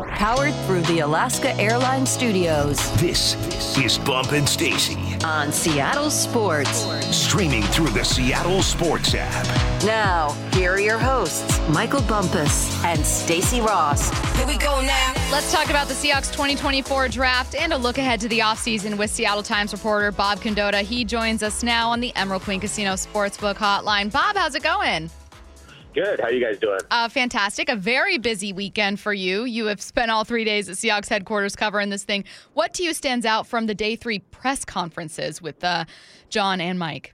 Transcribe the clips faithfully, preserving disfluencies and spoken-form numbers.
Powered through the Alaska Airlines Studios. This is Bump and Stacy on Seattle Sports. Streaming through the Seattle Sports app. Now, here are your hosts, Michael Bumpus and Stacy Ross. Here we go now. Let's talk about the Seahawks twenty twenty-four draft and a look ahead to the offseason with Seattle Times reporter Bob Condotta. He joins us now on the Emerald Queen Casino Sportsbook Hotline. Bob, how's it going? Good. How you guys doing? Uh, fantastic. A very busy weekend for you. You have spent all three days at Seahawks headquarters covering this thing. What to you stands out from the day three press conferences with uh, John and Mike?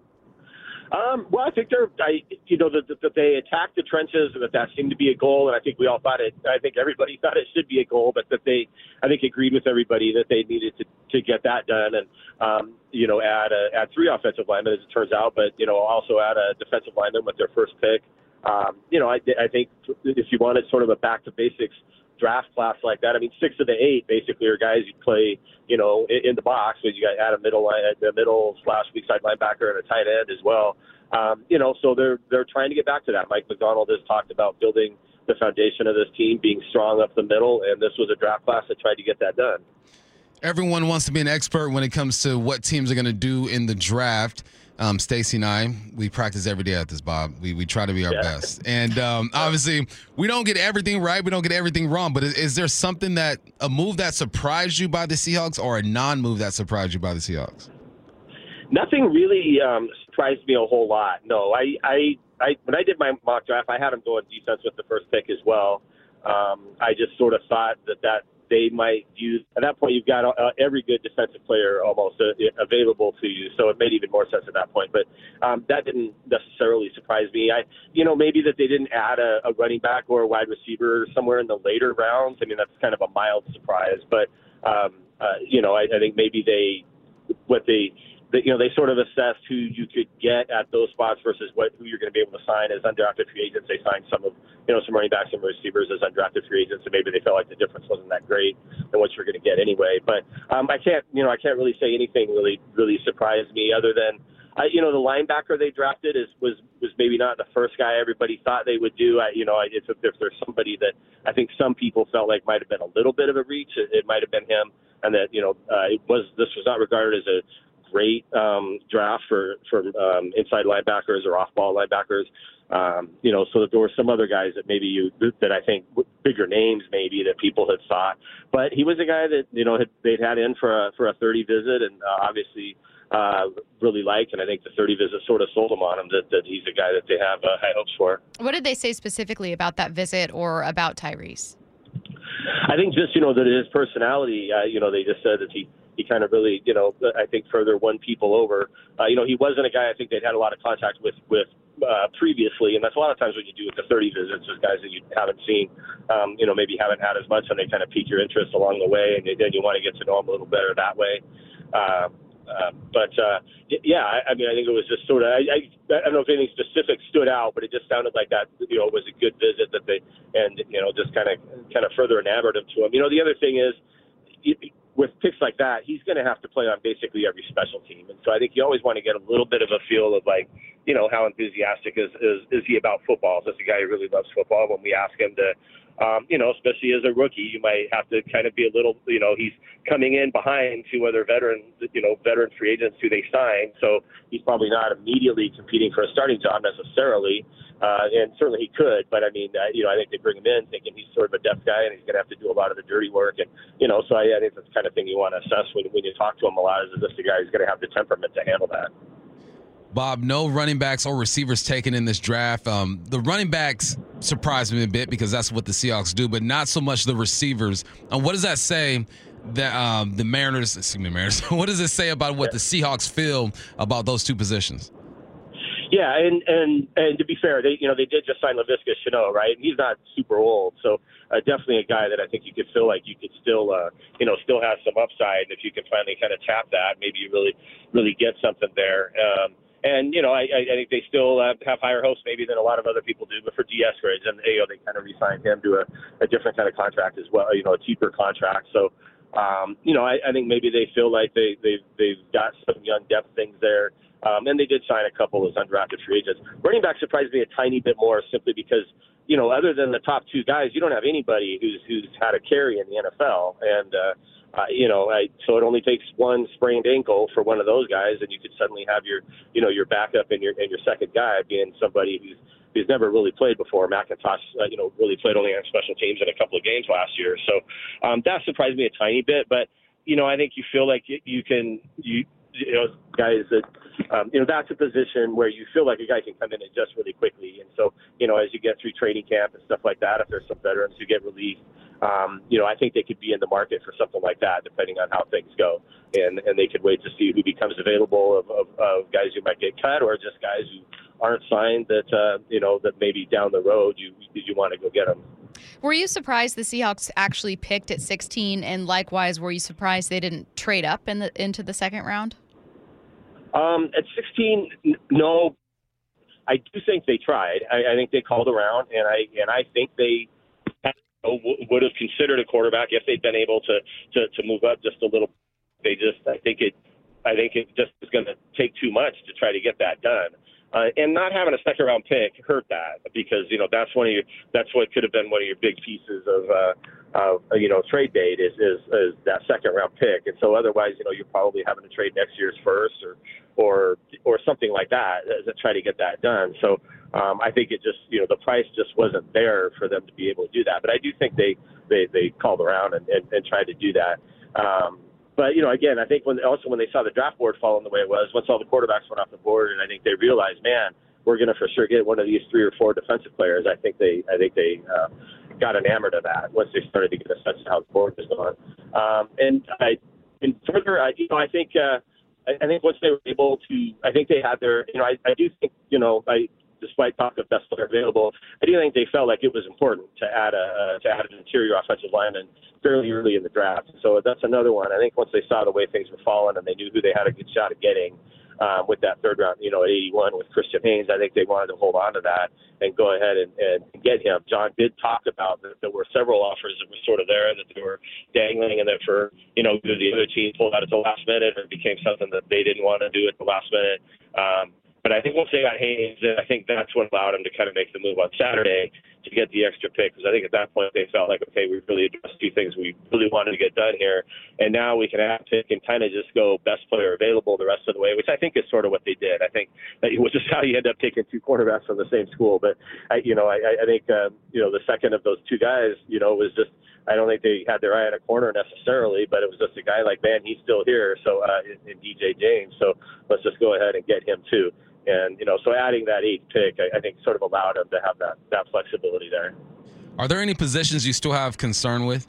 Um, well, I think they're, I, you know, that, that they attacked the trenches and that that seemed to be a goal. And I think we all thought it, I think everybody thought it should be a goal, but that they, I think, agreed with everybody that they needed to, to get that done. And, um, you know, add, a, add three offensive linemen, as it turns out, but, you know, also add a defensive lineman with their first pick. Um, you know, I, I think if you wanted sort of a back to basics draft class like that, I mean, six of the eight basically are guys you play, you know, in, in the box. So you got add a middle line, a middle slash weak side linebacker and a tight end as well. Um, you know, so they're they're trying to get back to that. Mike McDonald has talked about building the foundation of this team, being strong up the middle, and this was a draft class that tried to get that done. Everyone wants to be an expert when it comes to what teams are going to do in the draft. Um, Stacy and I, we practice every day at this, Bob. We we try to be our yeah. best. And um, obviously, we don't get everything right. We don't get everything wrong. But is, is there something that, a move that surprised you by the Seahawks or a non-move that surprised you by the Seahawks? Nothing really um, surprised me a whole lot. No, I, I, I when I did my mock draft, I had them going defense with the first pick as well. Um, I just sort of thought that that they might use, at that point, you've got uh, every good defensive player almost uh, available to you, so it made even more sense at that point. But um, that didn't necessarily surprise me. I, you know, maybe that they didn't add a, a running back or a wide receiver somewhere in the later rounds. I mean, that's kind of a mild surprise. But, um, uh, you know, I, I think maybe they, what they, That, you know, they sort of assessed who you could get at those spots versus what who you're going to be able to sign as undrafted free agents. They signed some of, you know, some running backs and receivers as undrafted free agents, and maybe they felt like the difference wasn't that great than what you're going to get anyway. But um, I can't, you know, I can't really say anything really, really surprised me other than, uh, you know, the linebacker they drafted is was was maybe not the first guy everybody thought they would do. I, you know, if, if there's somebody that I think some people felt like might have been a little bit of a reach, it, it might have been him, and that, you know, uh, it was this was not regarded as a great um, draft for, for um, inside linebackers or off-ball linebackers. Um, you know, so that there were some other guys that maybe you, that I think bigger names maybe that people had thought. But he was a guy that, you know, had, they'd had in for a, for a thirty visit and uh, obviously uh, really liked. And I think the thirty visit sort of sold him on him that, that he's a guy that they have uh, high hopes for. What did they say specifically about that visit or about Tyrese? I think just, you know, that his personality, uh, you know, they just said that he, he kind of really, you know, I think further won people over. Uh, you know, he wasn't a guy I think they'd had a lot of contact with, with uh, previously. And that's a lot of times what you do with the thirty visits is guys that you haven't seen, um, you know, maybe haven't had as much, and they kind of pique your interest along the way. And then you want to get to know them a little better that way. Uh, uh, but, uh, yeah, I, I mean, I think it was just sort of, I, I, I don't know if anything specific stood out, but it just sounded like that, you know, was a good visit that they, and, you know, just kind of, kind of further enamored him to him. You know, the other thing is, you, with picks like that, he's going to have to play on basically every special team. And so I think you always want to get a little bit of a feel of, like, you know, how enthusiastic is, is, is he about football? Is this a guy who really loves football? When we ask him to, um, you know, especially as a rookie, you might have to kind of be a little, you know, he's coming in behind two other veteran, you know, veteran free agents who they signed. So he's probably not immediately competing for a starting job necessarily. Uh, and certainly he could, but I mean, uh, you know, I think they bring him in thinking he's sort of a depth guy and he's going to have to do a lot of the dirty work. And, you know, so I, I think that's the kind of thing you want to assess when, when you talk to him a lot, is this the guy who's going to have the temperament to handle that. Bob, no running backs or receivers taken in this draft. Um, the running backs surprised me a bit because that's what the Seahawks do, but not so much the receivers. Um, what does that say that um, the Mariners, excuse me, Mariners, what does it say about what the Seahawks feel about those two positions? Yeah, and, and and to be fair, they you know they did just sign Laviska Shenault, right? He's not super old, so uh, definitely a guy that I think you could feel like you could still uh, you know still have some upside. And if you can finally kind of tap that, maybe you really really get something there. Um, and you know I, I think they still uh, have higher hopes maybe than a lot of other people do. But for D. Eskridge, and you know they kind of re-signed him to a, a different kind of contract as well, you know, a cheaper contract. So um, you know I, I think maybe they feel like they they they've got some young depth things there. Um, and they did sign a couple as undrafted free agents. Running back surprised me a tiny bit more simply because, you know, other than the top two guys, you don't have anybody who's who's had a carry in the N F L. And, uh, uh, you know, I, so it only takes one sprained ankle for one of those guys, and you could suddenly have your, you know, your backup and your and your second guy being somebody who's who's never really played before. McIntosh, uh, you know, really played only on special teams in a couple of games last year. So um, that surprised me a tiny bit. But, you know, I think you feel like you, you can, you, you know, guys that, um, you know, that's a position where you feel like a guy can come in and adjust really quickly. And so, you know, as you get through training camp and stuff like that, if there's some veterans who get released, um, you know, I think they could be in the market for something like that, depending on how things go. And and they could wait to see who becomes available of, of, of guys who might get cut or just guys who aren't signed that, uh, you know, that maybe down the road you you want to go get them. Were you surprised the Seahawks actually picked at sixteen? And likewise, were you surprised they didn't trade up in the into the second round? Um, at sixteen, n- no. I do think they tried. I, I think they called around, and I and I think they had, w- would have considered a quarterback if they'd been able to, to, to move up just a little. They just, I think it, I think it just is going to take too much to try to get that done. Uh, and not having a second round pick hurt that because, you know, that's one of your, that's what could have been one of your big pieces of, uh, of, you know, trade bait is, is, is that second round pick. And so otherwise, you know, you're probably having to trade next year's first or, or, or something like that to try to get that done. So um, I think it just, you know, the price just wasn't there for them to be able to do that. But I do think they, they, they called around and, and, and tried to do that. Um, But, you know, again, I think when also when they saw the draft board falling the way it was, once all the quarterbacks went off the board, and I think they realized, man, we're going to for sure get one of these three or four defensive players. I think they, I think they uh, got enamored of that once they started to get a sense of how the board was going. Um, and I, and further, I, you know, I think, uh, I, I think once they were able to, I think they had their, you know, I, I do think, you know, I. Despite talk of best player available, I do think they felt like it was important to add a uh, to add an interior offensive lineman fairly early in the draft. So that's another one. I think once they saw the way things were falling and they knew who they had a good shot at getting um, with that third round, you know, at eighty-one with Christian Haynes, I think they wanted to hold on to that and go ahead and, and get him. John did talk about that there were several offers that were sort of there that they were dangling, and that for, you know, the other team pulled out at the last minute, or it became something that they didn't want to do at the last minute. Um, But I think once they got Haynes, I think that's what allowed them to kind of make the move on Saturday to get the extra pick. Because I think at that point they felt like, okay, we've really addressed two things we really wanted to get done here. And now we can add pick and kind of just go best player available the rest of the way, which I think is sort of what they did. I think that was just how you end up taking two quarterbacks from the same school. But, I, you know, I, I think, uh, you know, the second of those two guys, you know, was just, I don't think they had their eye on a corner necessarily, but it was just a guy like, man, he's still here. So, uh, in, in D J James. So let's just go ahead and get him too. And, you know, so adding that eighth pick, I, I think sort of allowed him to have that, that flexibility there. Are there any positions you still have concern with?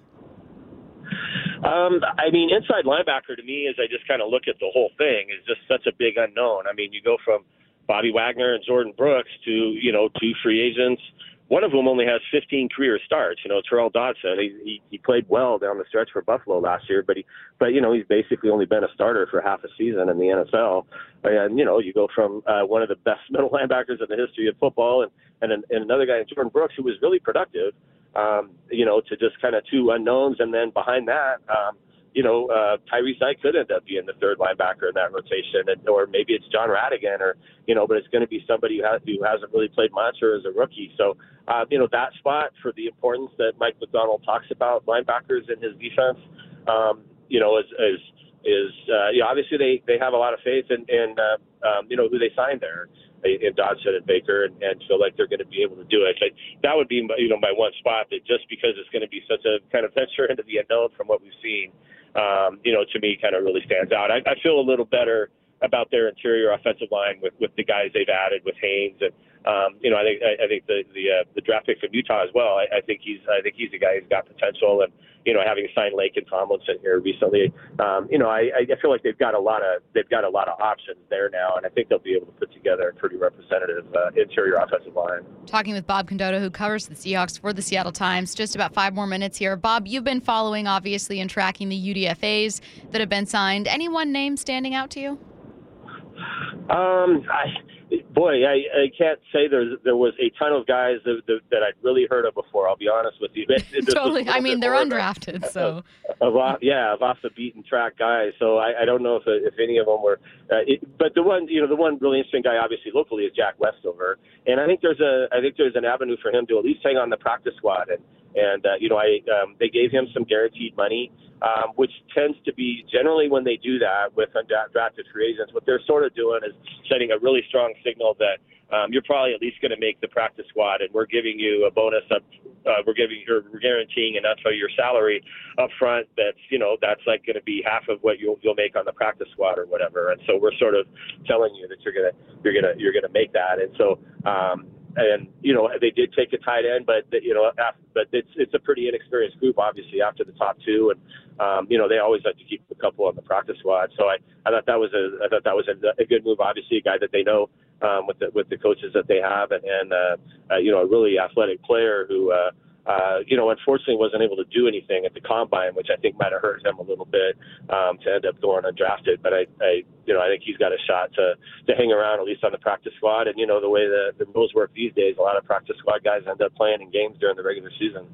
Um, I mean, inside linebacker to me, as I just kind of look at the whole thing, is just such a big unknown. I mean, you go from Bobby Wagner and Jordan Brooks to, you know, two free agents. One of them only has fifteen career starts. You know, Terrell Dodson. He, he he played well down the stretch for Buffalo last year, but he, but you know, he's basically only been a starter for half a season in the N F L. And you know, you go from uh, one of the best middle linebackers in the history of football, and and, an, and another guy, Jordan Brooks, who was really productive. Um, you know, to just kind of two unknowns, and then behind that, um, you know, uh, Tyrese Knight could end up being the third linebacker in that rotation, and, or maybe it's John Radigan, or, you know, but it's going to be somebody who, has, who hasn't really played much or is a rookie. So, uh, you know, that spot for the importance that Mike McDonald talks about linebackers in his defense, um, you know, is, is, is uh, you know, obviously they, they have a lot of faith in, in uh, um, you know, who they signed there in Dodson and Baker, and, and feel like they're going to be able to do it. But that would be, you know, my one spot, that just because it's going to be such a kind of venture into the unknown from what we've seen, Um, you know, to me, kind of really stands out. I, I feel a little better about their interior offensive line with, with the guys they've added with Haynes, and um, you know, I think I, I think the the, uh, the draft pick from Utah as well. I, I think he's I think he's a guy who's got potential, and you know, having signed Laken Tomlinson here recently, um, you know, I, I feel like they've got a lot of they've got a lot of options there now, and I think they'll be able to put together a pretty representative uh, interior offensive line. Talking with Bob Condotta, who covers the Seahawks for the Seattle Times. Just about five more minutes here. Bob, you've been following, obviously, and tracking the U D F As that have been signed. Any one name standing out to you? Um, I, Boy, I, I can't say there's there was a ton of guys that, that, that I'd really heard of before. I'll be honest with you. Totally. I mean, they're undrafted, so of, of, yeah, of off the beaten track guys. So I, I don't know if if any of them were. Uh, it, but the one, you know, the one really interesting guy, obviously locally, is Jack Westover, and I think there's a I think there's an avenue for him to at least hang on the practice squad, and and uh, you know, I um, they gave him some guaranteed money. Um, which tends to be generally when they do that with undrafted free agents, what they're sort of doing is setting a really strong signal that um, you're probably at least going to make the practice squad, and we're giving you a bonus up, uh, we're giving you, we're guaranteeing enough of your salary up front that's, you know, that's like going to be half of what you'll you'll make on the practice squad or whatever. And so we're sort of telling you that you're gonna you're gonna you're gonna make that. And so. Um, And, you know, they did take a tight end, but, you know, after, but it's it's a pretty inexperienced group, obviously, after the top two. And, um, you know, they always like to keep a couple on the practice squad. So I, I thought that was a I thought that was a, a good move, obviously, a guy that they know um, with, the, with the coaches that they have. And, and uh, uh, you know, a really athletic player who, uh, uh, you know, unfortunately wasn't able to do anything at the combine, which I think might have hurt him a little bit um, to end up going undrafted. But I, I, you know, I think he's got a shot to, to hang around at least on the practice squad. And, you know, the way the, the rules work these days, a lot of practice squad guys end up playing in games during the regular season.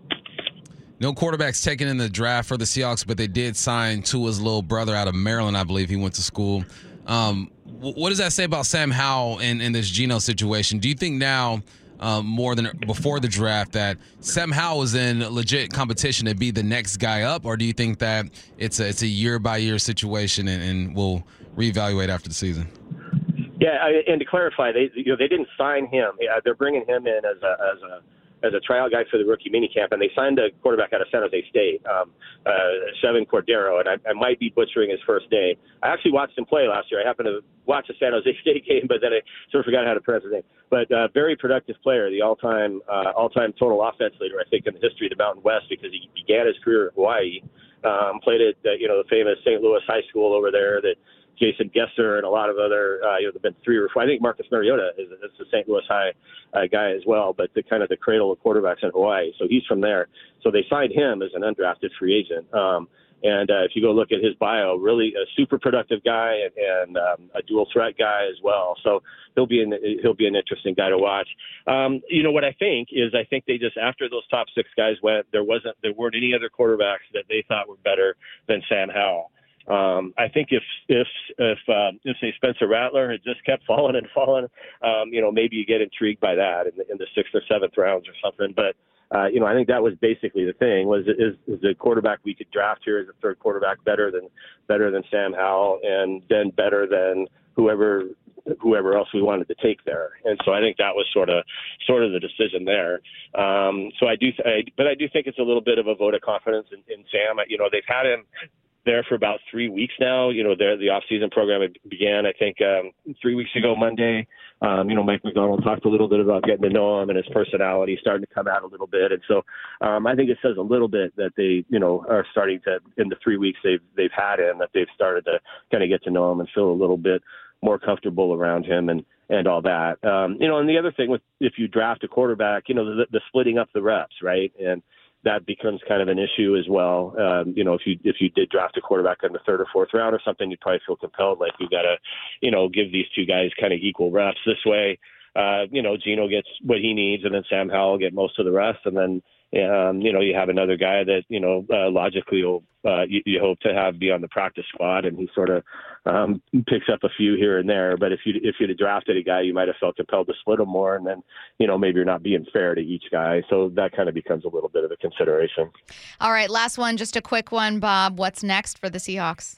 No quarterbacks taken in the draft for the Seahawks, but they did sign Tua's little brother out of Maryland, I believe he went to school. Um, what does that say about Sam Howell in, in this Geno situation? Do you think now, Um, more than before the draft, that Sam Howell is in legit competition to be the next guy up, or do you think that it's a it's a year by year situation and, and we'll reevaluate after the season? Yeah, I, and to clarify, they you know they didn't sign him. Yeah, they're bringing him in as a as a as a tryout guy for the rookie minicamp, and they signed a quarterback out of San Jose State, um, uh, Seven Cordero, and I, I might be butchering his first name. I actually watched him play last year. I happened to watch a San Jose State game, but then I sort of forgot how to pronounce his name. But uh, very productive player, the all-time uh, all-time total offense leader, I think, in the history of the Mountain West, because he began his career in Hawaii, um, played at uh, you know the famous Saint Louis High School over there that Jason Gesser and a lot of other, uh, you know, there have been three or four. I think Marcus Mariota is, is a Saint Louis High uh, guy as well, but the kind of the cradle of quarterbacks in Hawaii. So he's from there. So they signed him as an undrafted free agent. Um, and uh, if you go look at his bio, really a super productive guy and, and um, a dual threat guy as well. So he'll be an, he'll be an interesting guy to watch. Um, you know, what I think is I think they just, after those top six guys went, there wasn't, there weren't any other quarterbacks that they thought were better than Sam Howell. Um, I think if if if uh, if say Spencer Rattler had just kept falling and falling, um, you know, maybe you get intrigued by that in the, in the sixth or seventh rounds or something. But uh, you know, I think that was basically the thing: was is, is the quarterback we could draft here as a third quarterback better than better than Sam Howell, and then better than whoever whoever else we wanted to take there. And so I think that was sort of sort of the decision there. Um, so I do, I, but I do think it's a little bit of a vote of confidence in, in Sam. You know, they've had him there for about three weeks now. You know, the off-season program began, I think, um, three weeks ago Monday. Um, you know, Mike McDonald talked a little bit about getting to know him and his personality starting to come out a little bit. And so um, I think it says a little bit that they, you know, are starting to, in the three weeks they've they've had him, that they've started to kind of get to know him and feel a little bit more comfortable around him and, and all that. Um, you know, and the other thing with, if you draft a quarterback, you know, the, the splitting up the reps, right? And that becomes kind of an issue as well. Um, you know, if you if you did draft a quarterback in the third or fourth round or something, you'd probably feel compelled, like, you got to, you know, give these two guys kind of equal reps. This way, uh, you know, Geno gets what he needs, and then Sam Howell will get most of the rest, and then um, you know, you have another guy that, you know, uh, logically will, uh, you, you hope to have be on the practice squad, and he sort of um, picks up a few here and there. But if you if you'd have drafted a guy, you might have felt compelled to split him more, and then, you know, maybe you're not being fair to each guy. So that kind of becomes a little bit of a consideration. All right, last one, just a quick one, Bob. What's next for the Seahawks?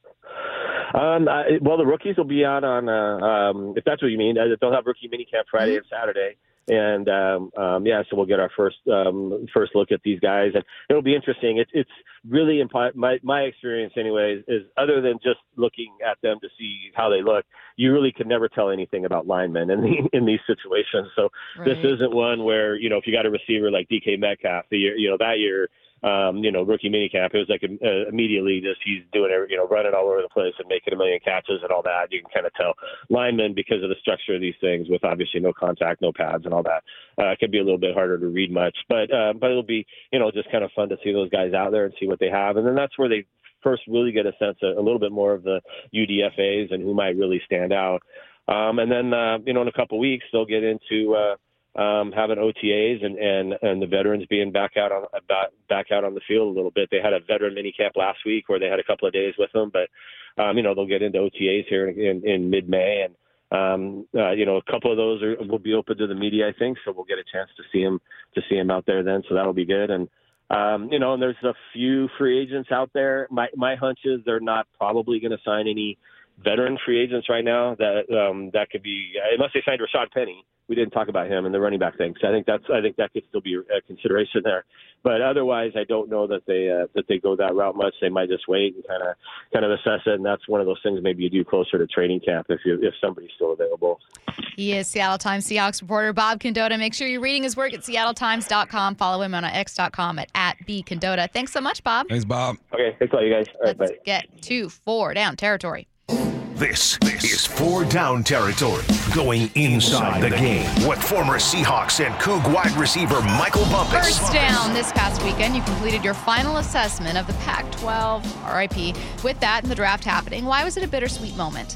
Um, I, well, the rookies will be out on, uh, um, if that's what you mean, uh, they'll have rookie minicamp Friday mm-hmm. and Saturday. And, um, um, yeah, so we'll get our first, um, first look at these guys, and it'll be interesting. It's, it's really, impo- my, my experience anyways, is other than just looking at them to see how they look, you really can never tell anything about linemen in the, in these situations. So right. This isn't one where, you know, if you got a receiver like D K Metcalf the year, you know, that year, Um, you know, rookie minicamp, it was like uh, immediately just he's doing, you know, running all over the place and making a million catches and all that. You can kind of tell linemen, because of the structure of these things, with obviously no contact, no pads and all that, uh, it can be a little bit harder to read much. But uh, but it'll be, you know, just kind of fun to see those guys out there and see what they have. And then that's where they first really get a sense of a little bit more of the U D F As and who might really stand out. Um, and then, uh, you know, in a couple weeks, they'll get into uh, um, having O T As and, and, and the veterans being back out on back, back out on the field a little bit. They had a veteran mini camp last week where they had a couple of days with them, but um, you know, they'll get into O T As here in, in, in mid-May, and um, uh, you know, a couple of those are, will be open to the media, I think, so we'll get a chance to see him to see him out there then. So that'll be good. And um, you know, and there's a few free agents out there. My my hunch is they're not probably going to sign any veteran free agents right now. That um, that could be, unless they signed Rashad Penny. We didn't talk about him in the running back thing. So I think that's I think that could still be a consideration there. But otherwise, I don't know that they uh, that they go that route much. They might just wait and kind of kind of assess it. And that's one of those things maybe you do closer to training camp if you if somebody's still available. He is Seattle Times Seahawks reporter Bob Condotta. Make sure you're reading his work at seattle times dot com. Follow him on x dot com at, at b condotta. Thanks so much, Bob. Thanks, Bob. Okay, thanks a lot, you guys. All right, Let's bye. get to four down territory. This, this is four down territory, going inside the game with former Seahawks and Coug wide receiver Michael Bumpus. First down this past weekend, you completed your final assessment of the Pac twelve, R I P. With that and the draft happening, why was it a bittersweet moment?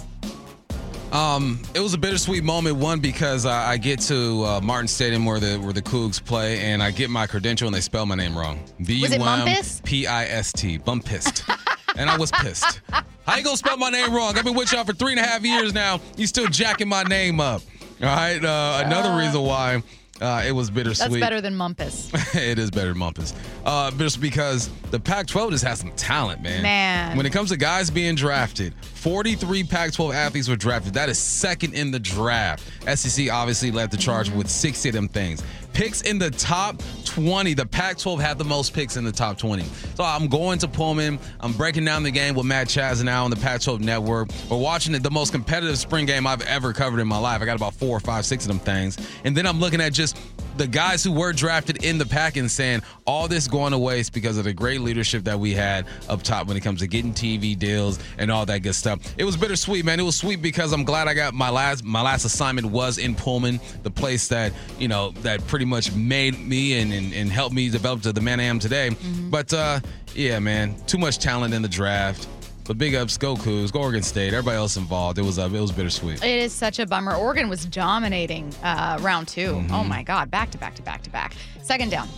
Um, it was a bittersweet moment. One, because I, I get to uh, Martin Stadium where the where the Cougs play, and I get my credential, and they spell my name wrong. B U M P I S T. Bumpist. And I was pissed. How you gonna spell my name wrong? I've been with y'all for three and a half years now. You still jacking my name up. All right. Uh, another uh, reason why uh, it was bittersweet. That's better than Mumpus. It is better than Mumpus. Uh, just because the Pac twelve just has some talent, man. Man. When it comes to guys being drafted, forty-three Pac twelve athletes were drafted. That is second in the draft. S E C obviously led the charge with sixty of them things. Picks in the top twenty. The Pac twelve had the most picks in the top twenty. So I'm going to Pullman. I'm breaking down the game with Matt Chazanow on the Pac twelve Network. We're watching it, the most competitive spring game I've ever covered in my life. I got about four or five, six of them things. And then I'm looking at just the guys who were drafted in the Pac and saying all this going to waste because of the great leadership that we had up top when it comes to getting T V deals and all that good stuff. It was bittersweet, man. It was sweet because I'm glad I got my last my last assignment was in Pullman, the place that, you know, that pretty much made me and, and, and helped me develop to the man I am today. Mm-hmm. But, uh, yeah, man, too much talent in the draft. But big ups, go Cougs, go Oregon State, everybody else involved. It was uh, it was bittersweet. It is such a bummer. Oregon was dominating uh, round two. Mm-hmm. Oh, my God. Back to back to back to back. Second down.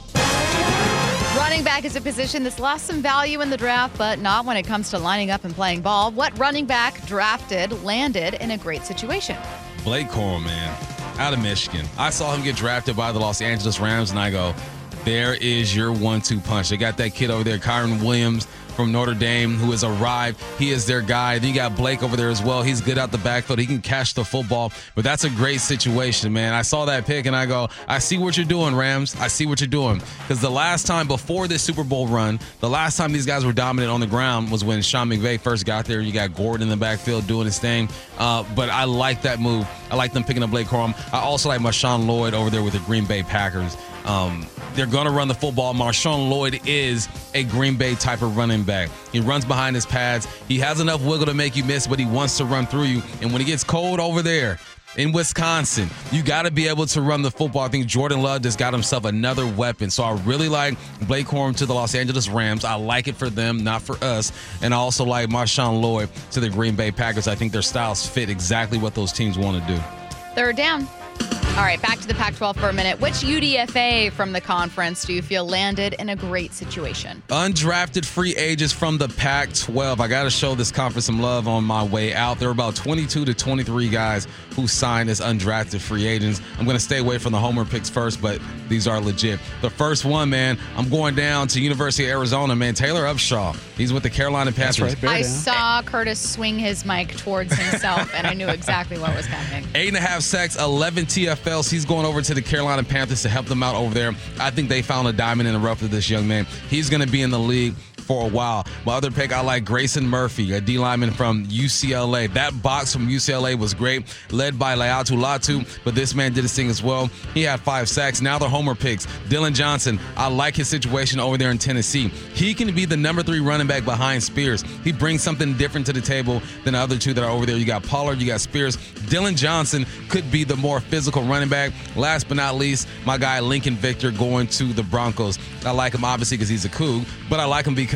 Running back is a position that's lost some value in the draft, but not when it comes to lining up and playing ball. What running back drafted landed in a great situation? Blake Corum, man, out of Michigan. I saw him get drafted by the Los Angeles Rams, and I go, there is your one two punch. They got that kid over there, Kyron Williams from Notre Dame, who has arrived. He is their guy. Then you got Blake over there as well. He's good out the backfield. He can catch the football, but that's a great situation, man. I saw that pick, and I go, I see what you're doing, Rams. I see what you're doing. Because the last time before this Super Bowl run, the last time these guys were dominant on the ground was when Sean McVay first got there. You got Gordon in the backfield doing his thing. Uh, but I like that move. I like them picking up Blake Corum. I also like Marshawn Lloyd over there with the Green Bay Packers. Um, they're going to run the football. Marshawn Lloyd is a Green Bay type of running back. He runs behind his pads. He has enough wiggle to make you miss, but he wants to run through you. And when it gets cold over there in Wisconsin, you got to be able to run the football. I think Jordan Love just got himself another weapon. So I really like Blake Corum to the Los Angeles Rams. I like it for them, not for us. And I also like Marshawn Lloyd to the Green Bay Packers. I think their styles fit exactly what those teams want to do. Third down. All right, back to the Pac twelve for a minute. Which U D F A from the conference do you feel landed in a great situation? Undrafted free agents from the Pac twelve. I got to show this conference some love on my way out. There were about twenty-two to twenty-three guys who signed as undrafted free agents. I'm going to stay away from the homer picks first, but these are legit. The first one, man, I'm going down to University of Arizona, man. Taylor Upshaw. He's with the Carolina Panthers. Right, I saw Curtis swing his mic towards himself, and I knew exactly what was coming. Eight and a half sacks, eleven T F Ls. He's going over to the Carolina Panthers to help them out over there. I think they found a diamond in the rough with this young man. He's going to be in the league for a while. My other pick, I like Grayson Murphy, a D lineman from U C L A. That box from U C L A was great, led by Laiatu Latu, but this man did his thing as well. He had five sacks. Now the homer picks. Dylan Johnson, I like his situation over there in Tennessee. He can be the number three running back behind Spears. He brings something different to the table than the other two that are over there. You got Pollard, you got Spears. Dylan Johnson could be the more physical running back. Last but not least, my guy Lincoln Victor going to the Broncos. I like him obviously because he's a Coug, but I like him because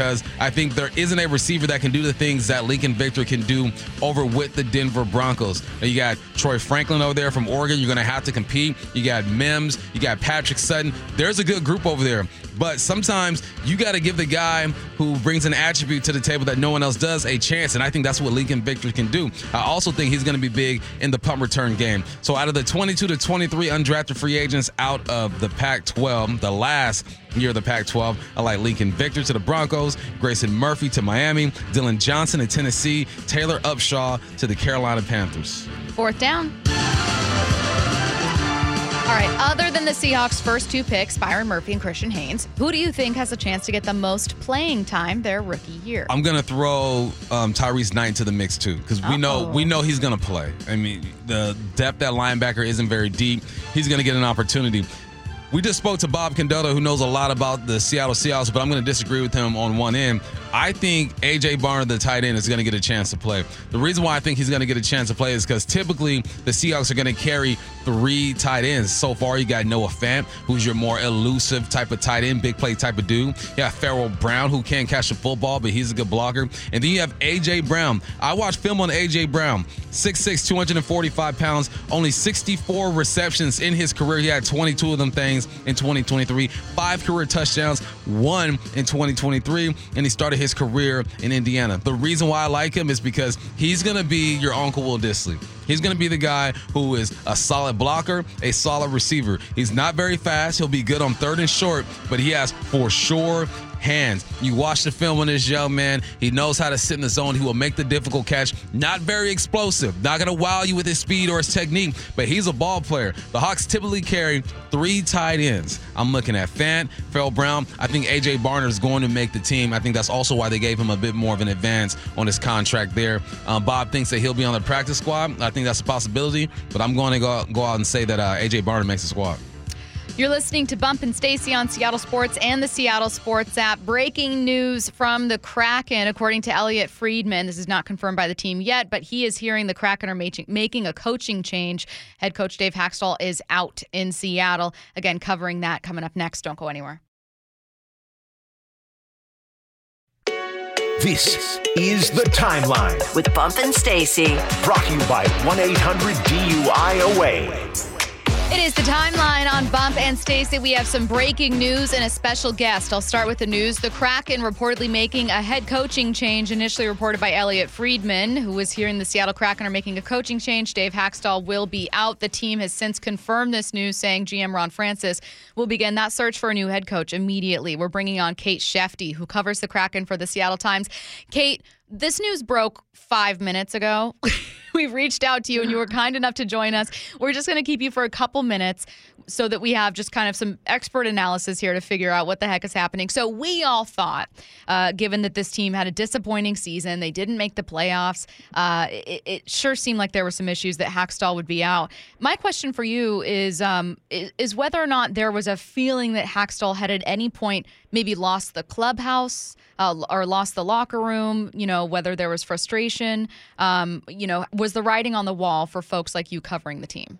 because I think there isn't a receiver that can do the things that Lincoln Victor can do over with the Denver Broncos. Now you got Troy Franklin over there from Oregon. You're going to have to compete. You got Mims. You got Patrick Sutton. There's a good group over there. But sometimes you got to give the guy who brings an attribute to the table that no one else does a chance, and I think that's what Lincoln Victor can do. I also think he's going to be big in the punt return game. So out of the twenty-two to twenty-three undrafted free agents out of the Pac twelve, the last year of the Pac twelve, I like Lincoln Victor to the Broncos, Grayson Murphy to Miami, Dylan Johnson to Tennessee, Taylor Upshaw to the Carolina Panthers. Fourth down. All right, other than the Seahawks' first two picks, Byron Murphy and Christian Haynes, who do you think has a chance to get the most playing time their rookie year? I'm gonna throw um, Tyrese Knight into the mix too, because we know we know he's gonna play. I mean, the depth at linebacker isn't very deep. He's gonna get an opportunity. We just spoke to Bob Condotta, who knows a lot about the Seattle Seahawks, but I'm going to disagree with him on one end. I think A J. Barner, the tight end, is going to get a chance to play. The reason why I think he's going to get a chance to play is because typically the Seahawks are going to carry three tight ends. So far, you got Noah Fant, who's your more elusive type of tight end, big play type of dude. You got Farrell Brown, who can't catch the football, but he's a good blocker. And then you have A J. Brown. I watched film on A J. Brown. six six, two hundred forty-five pounds, only sixty-four receptions in his career. He had twenty-two of them things in twenty twenty-three, five career touchdowns, one in twenty twenty-three, and he started his career in Indiana. The reason why I like him is because he's going to be your Uncle Will Dissly. He's going to be the guy who is a solid blocker, a solid receiver. He's not very fast. He'll be good on third and short, but he has for sure hands. You watch the film on this young man. He knows how to sit in the zone. He will make the difficult catch. Not very explosive. Not going to wow you with his speed or his technique, but he's a ball player. The Hawks typically carry three tight ends. I'm looking at Fant, Farrell Brown. I think A J. Barner is going to make the team. I think that's also why they gave him a bit more of an advance on his contract there. Um, Bob thinks that he'll be on the practice squad. I think that's a possibility, but I'm going to go, go out and say that uh, A J. Barner makes the squad. You're listening to Bump and Stacy on Seattle Sports and the Seattle Sports app. Breaking news from the Kraken, according to Elliot Friedman. This is not confirmed by the team yet, but he is hearing the Kraken are making a coaching change. Head coach Dave Haxtell is out in Seattle. Again, covering that coming up next. Don't go anywhere. This is The Timeline with Bump and Stacy. Brought to you by one eight hundred D U I O A. It is The Timeline on Bump and Stacy. We have some breaking news and a special guest. I'll start with the news. The Kraken reportedly making a head coaching change, initially reported by Elliot Friedman, who was hearing the Seattle Kraken are making a coaching change. Dave Haxtell will be out. The team has since confirmed this news, saying G M Ron Francis will begin that search for a new head coach immediately. We're bringing on Kate Shefty, who covers the Kraken for the Seattle Times. Kate, this news broke five minutes ago. We've reached out to you, and you were kind enough to join us. We're just going to keep you for a couple minutes so that we have just kind of some expert analysis here to figure out what the heck is happening. So we all thought, uh, given that this team had a disappointing season, they didn't make the playoffs, uh, it, it sure seemed like there were some issues that Haxtell would be out. My question for you is, um, is, is whether or not there was a feeling that Haxtell had at any point maybe lost the clubhouse, Uh, or lost the locker room, you know, whether there was frustration, um, you know, was the writing on the wall for folks like you covering the team?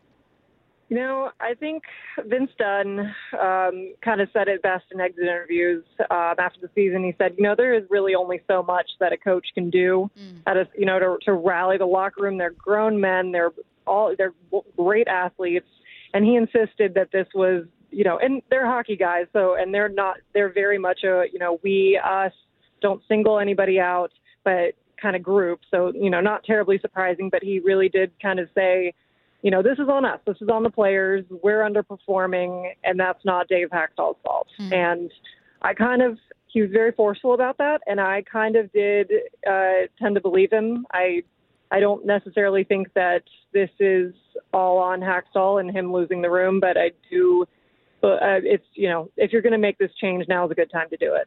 You know, I think Vince Dunn um, kind of said it best in exit interviews um, after the season. He said, you know, there is really only so much that a coach can do, mm. at a, you know, to, to rally the locker room. They're grown men. They're all they're great athletes. And he insisted that this was, you know, and they're hockey guys, so, and they're not, they're very much a, you know, we, us, don't single anybody out, but kind of group. So, you know, not terribly surprising, but he really did kind of say, you know, this is on us. This is on the players. We're underperforming, and that's not Dave Haxtell's fault. Mm-hmm. And I kind of, he was very forceful about that, and I kind of did uh, tend to believe him. I, I don't necessarily think that this is all on Haxtell and him losing the room, but I do. But uh, it's, you know, if you're going to make this change, now is a good time to do it.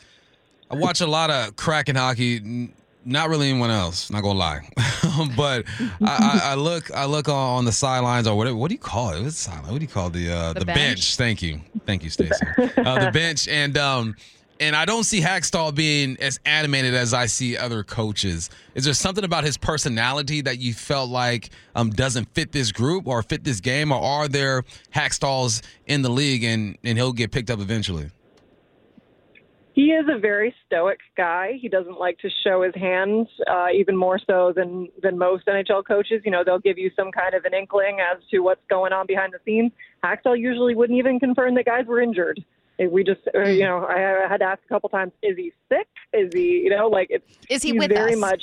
I watch a lot of Kraken hockey, not really anyone else, not gonna lie. But I, I, I look I look on the sidelines or whatever. What do you call it? It's silent. What do you call the uh, the, the bench? bench? Thank you, thank you, Stacey. uh, the bench and um and I don't see Haxtell being as animated as I see other coaches. Is there something about his personality that you felt like um, doesn't fit this group or fit this game, or are there Haxtells in the league and, and he'll get picked up eventually? he is a very stoic guy. He doesn't like to show his hands, uh, even more so than, than most N H L coaches. You know, they'll give you some kind of an inkling as to what's going on behind the scenes. Hakstol usually wouldn't even confirm that guys were injured. We just, uh, you know, I had to ask a couple times, is he sick? Is he, you know, like, it's, is he he's with very us? much,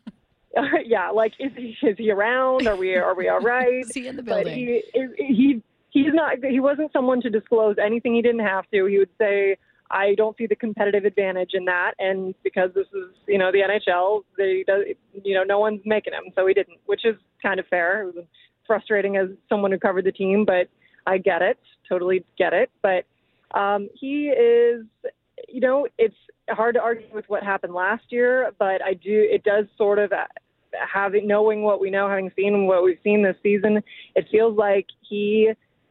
uh, yeah, like, is he, is he around? Are we, are we all right? Is he in the But building? he, he, he's not, he wasn't someone to disclose anything he didn't have to. He would say, I don't see the competitive advantage in that. And because this is, you know, the N H L, they, you know, no one's making him. So he didn't, which is kind of fair. It was frustrating as someone who covered the team, but I get it, totally get it. But um, he is, you know, it's hard to argue with what happened last year, but I do, it does sort of, having, knowing what we know, having seen what we've seen this season, it feels like he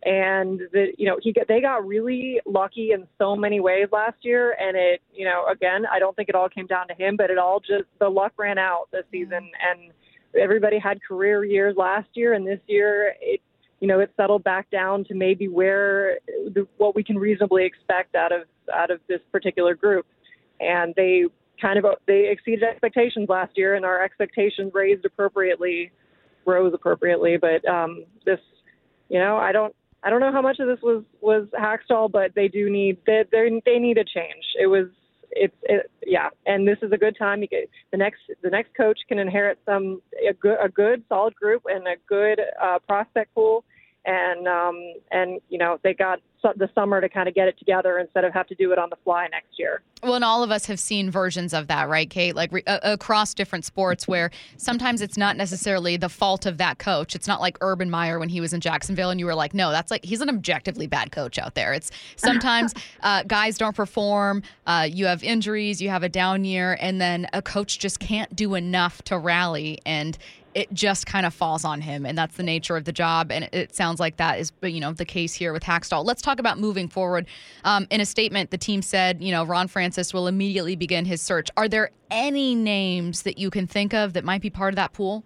and the, you know, he got, they got really lucky in so many ways last year. And it, you know, again, I don't think it all came down to him, but it all just, the luck ran out this season, and everybody had career years last year. And this year, it, you know, it settled back down to maybe where the, what we can reasonably expect out of, out of this particular group. And they kind of, they exceeded expectations last year, and our expectations raised appropriately, rose appropriately. But um, this, you know, I don't, I don't know how much of this was, was Hakstol, but they do need, they, they, they need a change. It was, it's, it, yeah. And this is a good time. You get, the next, the next coach can inherit some, a good, a good solid group and a good uh, prospect pool. And, um, and, you know, they got the summer to kind of get it together instead of have to do it on the fly next year. Well, and all of us have seen versions of that, right, Kate? Like re- uh, across different sports, where sometimes it's not necessarily the fault of that coach. It's not like Urban Meyer when he was in Jacksonville and you were like, no, that's like, he's an objectively bad coach out there. It's sometimes uh, guys don't perform. Uh, you have injuries, you have a down year, and then a coach just can't do enough to rally, and it just kind of falls on him, and that's the nature of the job. And it sounds like that is, you know, the case here with Hakstol. Let's talk about moving forward. Um, in a statement, the team said, you know, Ron Francis will immediately begin his search. Are there any names that you can think of that might be part of that pool?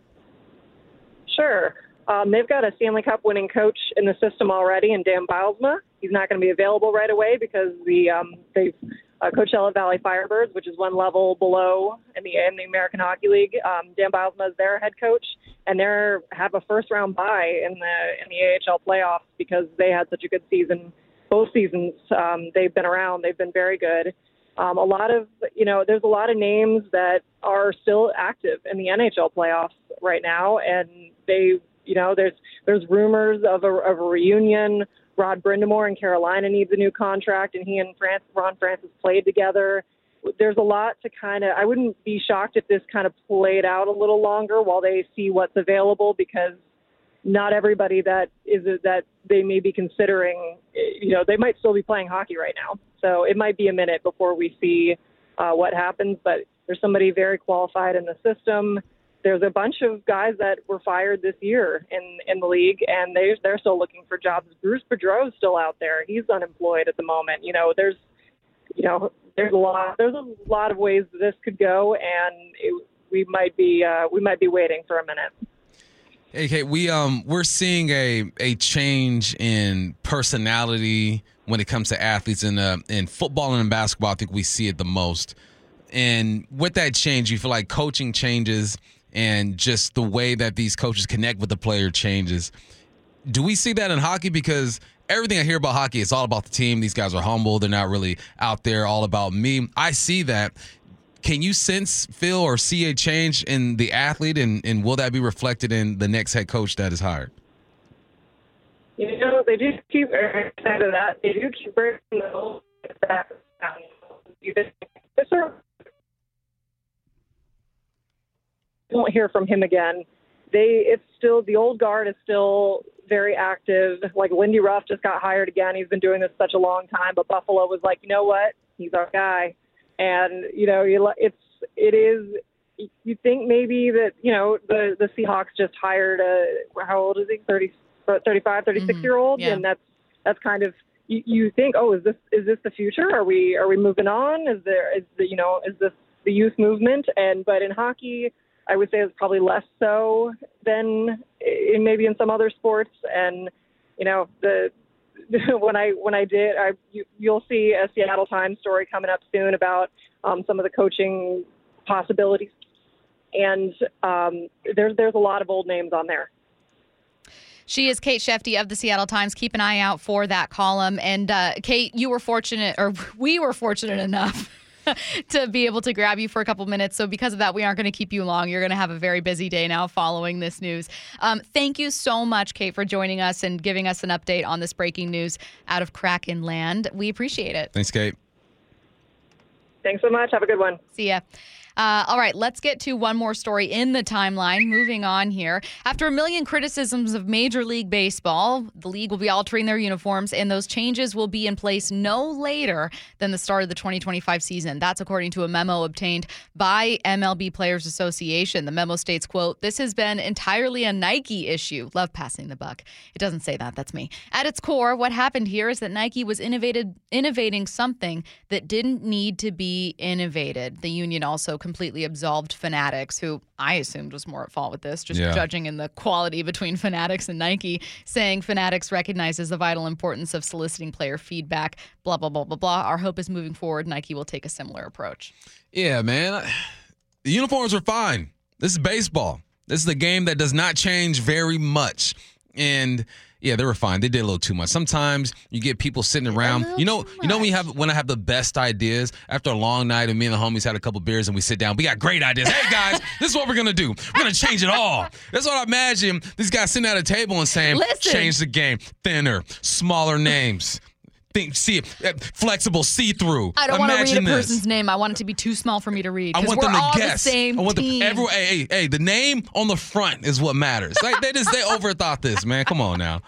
Sure. Um, they've got a Stanley Cup winning coach in the system already, in Dan Bylsma. He's not going to be available right away because the um, they've uh, Coachella Valley Firebirds, which is one level below in the in the American Hockey League. Um, Dan Bylsma is their head coach, and they have a first round bye in the in the A H L playoffs because they had such a good season. Both seasons um, they've been around, they've been very good. Um, a lot of you know, there's a lot of names that are still active in the N H L playoffs right now, and they, you know, there's there's rumors of a, of a reunion. Rod Brindamore in Carolina needs a new contract, and he and France, Ron Francis played together. There's a lot to kind of, I wouldn't be shocked if this kind of played out a little longer while they see what's available, because not everybody that is that they may be considering, you know, they might still be playing hockey right now. So it might be a minute before we see uh, what happens, but there's somebody very qualified in the system. There's a bunch of guys that were fired this year in, in the league, and they, they're still looking for jobs. Bruce Boudreau's still out there. He's unemployed at the moment. You know, there's, you know, there's a lot, there's a lot of ways this could go, and it, we might be, uh, we might be waiting for a minute. Hey, Kate, we um we're seeing a a change in personality when it comes to athletes in uh, in football and in basketball. I think we see it the most. And with that change, you feel like coaching changes, and just the way that these coaches connect with the player changes. Do we see that in hockey? Because everything I hear about hockey, it's all about the team. These guys are humble. They're not really out there all about me. I see that. Can you sense, feel, or see a change in the athlete, and, and will that be reflected in the next head coach that is hired? You know, they do keep excited of that. They do keep bringing the whole back down. You just sort of won't hear from him again. They, it's still, the old guard is still very active. Like Lindy Ruff just got hired again. He's been doing this such a long time, but Buffalo was like, you know what? He's our guy. And, you know, it's, it is, you think maybe that, you know, the, the Seahawks just hired a, how old is he? thirty, thirty-five, thirty-six year old. Mm-hmm. Yeah. And that's, that's kind of, you, you think, oh, is this, is this the future? Are we, are we moving on? Is there, is the, you know, is this the youth movement? And, but in hockey, I would say it's probably less so than in maybe in some other sports. And, you know, the, when I when I did, I, you, you'll see a Seattle Times story coming up soon about um, some of the coaching possibilities, and um, there's there's a lot of old names on there. She is Kate Shefty of the Seattle Times. Keep an eye out for that column. And uh, Kate, you were fortunate, or we were fortunate enough to be able to grab you for a couple minutes. So because of that, we aren't going to keep you long. You're going to have a very busy day now following this news. Um, thank you so much, Kate, for joining us and giving us an update on this breaking news out of Kraken land. We appreciate it. Thanks, Kate. Thanks so much. Have a good one. See ya. Uh, all right, let's get to one more story in the timeline. Moving on here. After a million criticisms of Major League Baseball, the league will be altering their uniforms, and those changes will be in place no later than the start of the twenty twenty-five season. That's according to a memo obtained by M L B Players Association. The memo states, quote, "This has been entirely a Nike issue." Love passing the buck. It doesn't say that. That's me. At its core, what happened here is that Nike was innovated, innovating something that didn't need to be innovated. The union also completely absolved Fanatics, who I assumed was more at fault with this, just yeah. judging in the quality between Fanatics and Nike, saying Fanatics recognizes the vital importance of soliciting player feedback, blah, blah, blah, blah, blah. Our hope is moving forward, Nike will take a similar approach. Yeah, man. The uniforms are fine. This is baseball. This is a game that does not change very much. And yeah, they were fine. They did a little too much. Sometimes you get people sitting around. You know, you know when you have when I have the best ideas after a long night and me and the homies had a couple beers and we sit down. We got great ideas. Hey guys, this is what we're gonna do. We're gonna change it all. That's what I imagine these guys sitting at a table and saying, Listen. change the game, thinner, smaller names. Think, see it, flexible, see-through. I don't want to read a Imagine this. person's name. I want it to be too small for me to read. I Because want we're them to all guess. the same I want team. them. Every, hey, hey, hey, the name on the front is what matters. Like they just they overthought this, man. Come on now.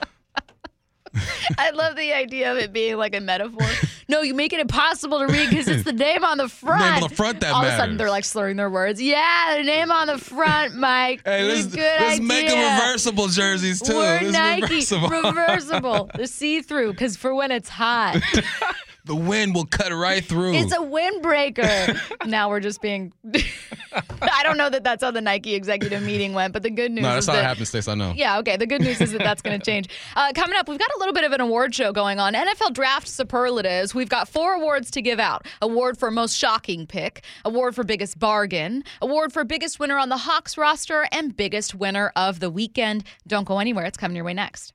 I love the idea of it being like a metaphor. No, you make it impossible to read because it's the name on the front. Name on the front that All matters. of a sudden, they're like slurring their words. Yeah, the name on the front, Mike. Hey, let's, Good let's idea. make them reversible jerseys too. We're It's Nike. reversible. Reversible. The see-through, because for when it's hot. The wind will cut right through. It's a windbreaker. Now we're just being... I don't know that that's how the Nike executive meeting went, but the good news no, is that's that... how it happens, Stace. I know. Yeah, okay. The good news is that that's going to change. Uh, coming up, we've got a little bit of an award show going on. N F L Draft Superlatives. We've got four awards to give out. Award for most shocking pick, award for biggest bargain, award for biggest winner on the Hawks roster, and biggest winner of the weekend. Don't go anywhere. It's coming your way next.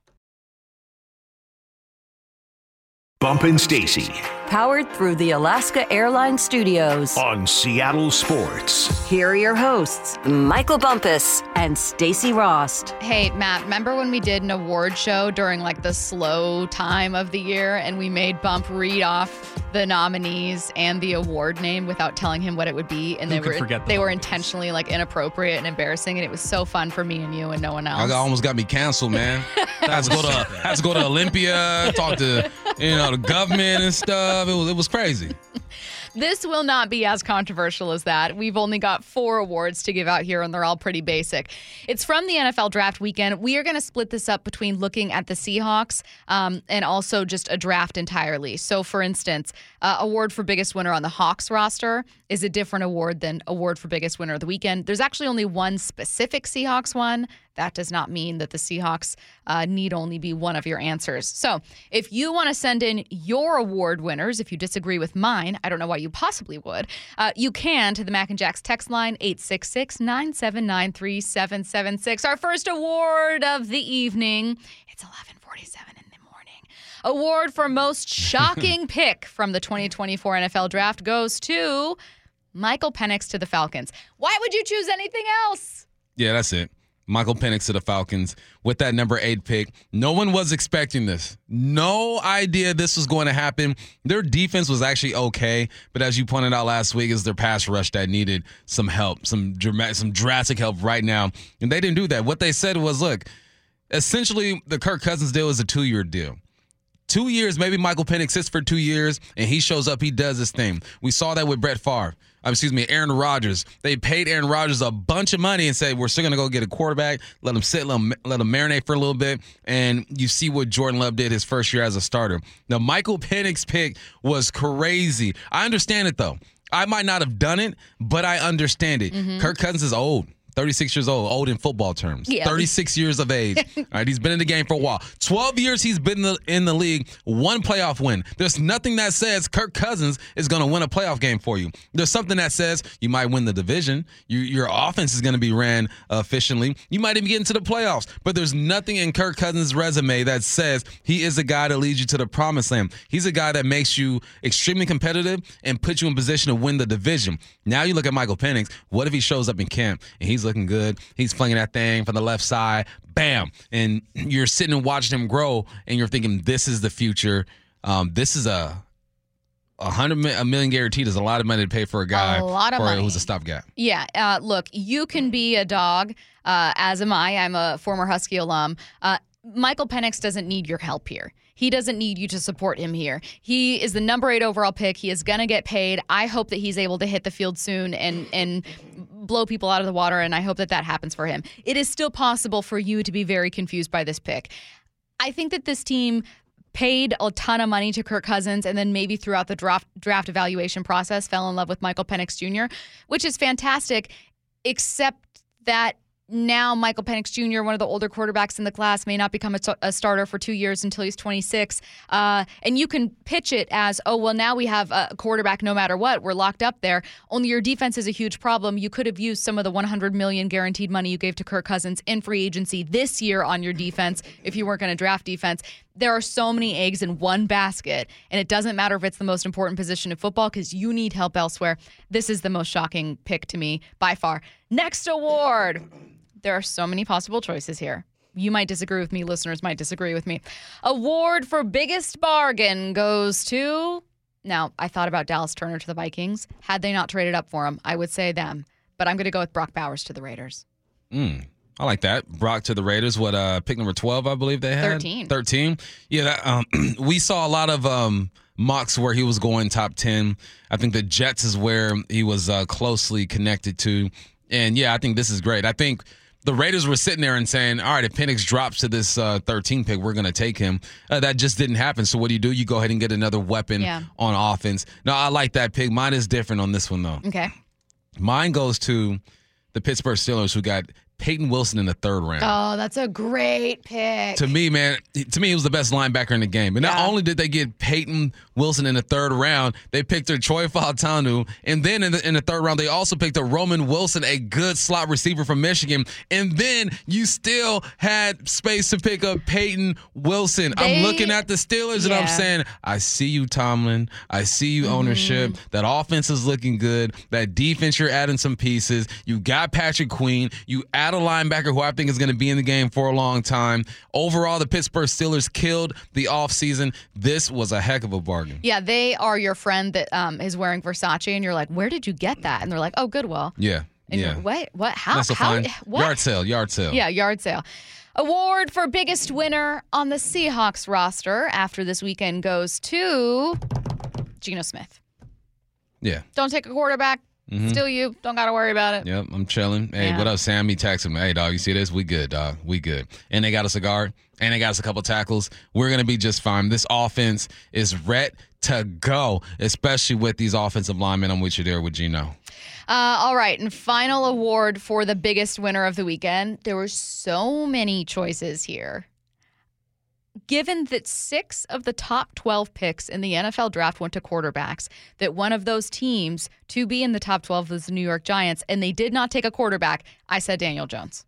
Bump and Stacy Powered through the Alaska Airlines Studios. on Seattle Sports. Here are your hosts, Michael Bumpus and Stacy Rost. Hey, Matt, remember when we did an award show during like the slow time of the year and we made Bump read off the nominees and the award name without telling him what it would be? And Who they could were forget they those? were intentionally like inappropriate and embarrassing, and it was so fun for me and you and no one else. I got, almost got me canceled, man. had to go to had to go to Olympia, talk to you know the government and stuff. It was it was crazy. This will not be as controversial as that. We've only got four awards to give out here, and they're all pretty basic. It's from the N F L Draft Weekend. We are going to split this up between looking at the Seahawks um, and also just a draft entirely. So, for instance, uh, award for biggest winner on the Hawks roster is a different award than award for biggest winner of the weekend. There's actually only one specific Seahawks one. That does not mean that the Seahawks uh, need only be one of your answers. So if you want to send in your award winners, if you disagree with mine, I don't know why you possibly would, uh, you can to the Mac and Jack's text line, eight six six, nine seven nine, three seven seven six. Our first award of the evening, it's eleven forty-seven in the morning. Award for most shocking pick from the twenty twenty-four N F L Draft goes to Michael Penix to the Falcons. Why would you choose anything else? Yeah, that's it. Michael Penix to the Falcons with that number eight pick. No one was expecting this. No idea this was going to happen. Their defense was actually okay, but as you pointed out last week, is their pass rush that needed some help, some dramatic, some drastic help right now, and they didn't do that. What they said was, look, essentially the Kirk Cousins deal is a two-year deal. Two years, maybe Michael Penix sits for two years, and he shows up, he does his thing. We saw that with Brett Favre. Um, excuse me, Aaron Rodgers. They paid Aaron Rodgers a bunch of money and said, we're still going to go get a quarterback, let him sit, let him, let him marinate for a little bit, and you see what Jordan Love did his first year as a starter. Now, Michael Penix pick was crazy. I understand it, though. I might not have done it, but I understand it. Mm-hmm. Kirk Cousins is old. thirty-six years old, old in football terms. Yeah. thirty-six years of age. All right, he's been in the game for a while. twelve years he's been in the, in the league, one playoff win. There's nothing that says Kirk Cousins is going to win a playoff game for you. There's something that says you might win the division. You, your offense is going to be ran uh, efficiently. You might even get into the playoffs. But there's nothing in Kirk Cousins' resume that says he is a guy that leads you to the promised land. He's a guy that makes you extremely competitive and puts you in position to win the division. Now you look at Michael Penix. What if he shows up in camp and he's looking good? He's flinging that thing from the left side. Bam. And you're sitting and watching him grow, and you're thinking, this is the future. Um, this is a a hundred a million guaranteed is a lot of money to pay for a guy a lot of for, money. who's a stopgap. Yeah. Uh, look, you can be a dog, uh, as am I. I'm a former Husky alum. Uh, Michael Penix doesn't need your help here. He doesn't need you to support him here. He is the number eight overall pick. He is going to get paid. I hope that he's able to hit the field soon and and blow people out of the water, and I hope that that happens for him. It is still possible for you to be very confused by this pick. I think that this team paid a ton of money to Kirk Cousins and then maybe throughout the draft draft evaluation process fell in love with Michael Penix Junior, which is fantastic, except that now Michael Penix Junior, one of the older quarterbacks in the class, may not become a, a starter for two years until he's twenty-six. Uh, and you can pitch it as, oh, well, now we have a quarterback no matter what. We're locked up there. Only your defense is a huge problem. You could have used some of the one hundred million dollars guaranteed money you gave to Kirk Cousins in free agency this year on your defense if you weren't going to draft defense. There are so many eggs in one basket, and it doesn't matter if it's the most important position in football because you need help elsewhere. This is the most shocking pick to me by far. Next award. There are so many possible choices here. You might disagree with me. Listeners might disagree with me. Award for biggest bargain goes to... Now, I thought about Dallas Turner to the Vikings. Had they not traded up for him, I would say them. But I'm going to go with Brock Bowers to the Raiders. Mm, I like that. Brock to the Raiders. What, uh, pick number twelve, I believe they had? thirteen. thirteen. Yeah, that, um, we saw a lot of um, mocks where he was going top ten. I think the Jets is where he was uh, closely connected to. And, yeah, I think this is great. I think... The Raiders were sitting there and saying, all right, if Penix drops to this uh, thirteen pick, we're going to take him. Uh, that just didn't happen. So what do you do? You go ahead and get another weapon yeah. on offense. No, I like that pick. Mine is different on this one, though. Okay. Mine goes to the Pittsburgh Steelers, who got Peyton Wilson in the third round. Oh, that's a great pick. To me, man, to me, he was the best linebacker in the game. And yeah. not only did they get Peyton Wilson in the third round, they picked a Troy Fautanu. And then in the, in the third round, they also picked a Roman Wilson, a good slot receiver from Michigan. And then you still had space to pick up Peyton Wilson. They, I'm looking at the Steelers, yeah. and I'm saying, I see you, Tomlin. I see you, mm-hmm. ownership. That offense is looking good. That defense, you're adding some pieces. You got Patrick Queen. You add a linebacker who I think is going to be in the game for a long time. Overall, the Pittsburgh Steelers killed the offseason. This was a heck of a bargain. Yeah, they are your friend that um, is wearing Versace, and you're like, where did you get that? And they're like, oh, Goodwill. Yeah. And yeah. you're like, wait, what? How? That's a how? fine. What? Yard sale, yard sale. Yeah, yard sale. Award for biggest winner on the Seahawks roster after this weekend goes to Geno Smith. Yeah. Don't take a quarterback. Mm-hmm. Still you. Don't got to worry about it. Yep, I'm chilling. Hey, yeah. What up, Sam? He texted me, hey, dog, you see this? We good, dog. We good. And they got us a guard, and they got us a couple tackles. We're going to be just fine. This offense is ready to go, especially with these offensive linemen. I'm with you there with Geno. Uh, all right, and final award for the biggest winner of the weekend. There were so many choices here. Given that six of the top twelve picks in the N F L draft went to quarterbacks, that one of those teams to be in the top twelve was the New York Giants, and they did not take a quarterback, I said Daniel Jones.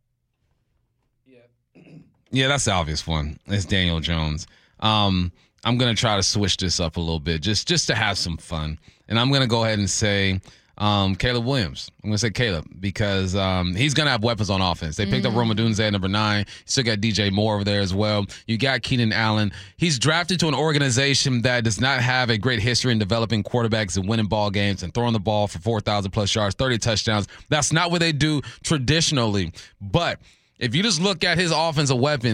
Yeah, yeah, that's the obvious one. It's Daniel Jones. Um, I'm going to try to switch this up a little bit just, just to have some fun. And I'm going to go ahead and say um, Caleb Williams. I'm going to say Caleb because um, he's going to have weapons on offense. They picked mm. up Rome Odunze at number nine. You still got D J Moore over there as well. You got Keenan Allen. He's drafted to an organization that does not have a great history in developing quarterbacks and winning ball games and throwing the ball for four thousand plus yards, thirty touchdowns. That's not what they do traditionally. But if you just look at his offensive weapons,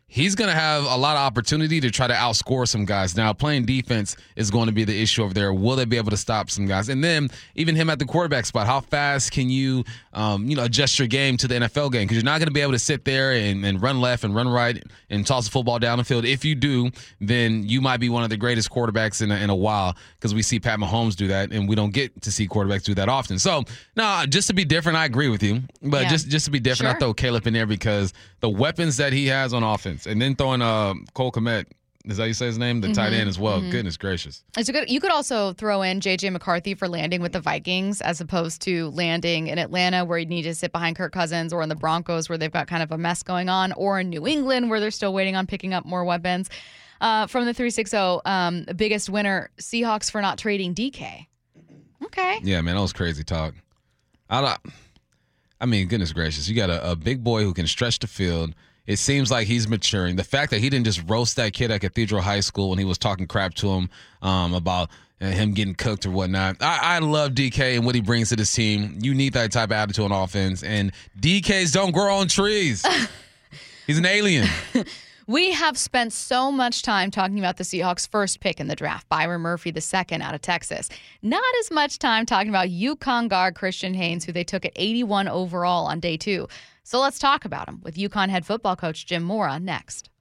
he's going to have a lot of opportunity to try to outscore some guys. Now, playing defense is going to be the issue over there. Will they be able to stop some guys? And then even him at the quarterback spot, how fast can you, um, you know, adjust your game to the N F L game? Because you're not going to be able to sit there and, and run left and run right and toss the football down the field. If you do, then you might be one of the greatest quarterbacks in a, in a while, because we see Pat Mahomes do that, and we don't get to see quarterbacks do that often. So, no, just to be different, I agree with you. But Yeah. just, just to be different, Sure. I throw Caleb in there because the weapons that he has on offense, and then throwing uh, Cole Kmet, is that how you say his name? The tight end as well. Goodness gracious. It's a good, you could also throw in J J McCarthy for landing with the Vikings as opposed to landing in Atlanta where you need to sit behind Kirk Cousins, or in the Broncos where they've got kind of a mess going on, or in New England where they're still waiting on picking up more weapons. Uh, from the three sixty, um, biggest winner, Seahawks for not trading D K. Okay. Yeah, man, that was crazy talk. I don't, I mean, goodness gracious. You got a, a big boy who can stretch the field. It seems like he's maturing. The fact that he didn't just roast that kid at Cathedral High School when he was talking crap to him um, about uh, him getting cooked or whatnot. I, I love D K and what he brings to this team. You need that type of attitude on offense. And D Ks don't grow on trees. He's an alien. We have spent so much time talking about the Seahawks' first pick in the draft, Byron Murphy the second out of Texas. Not as much time talking about UConn guard Christian Haynes, who they took at eighty-one overall on day two. So let's talk about him with UConn head football coach Jim Mora next.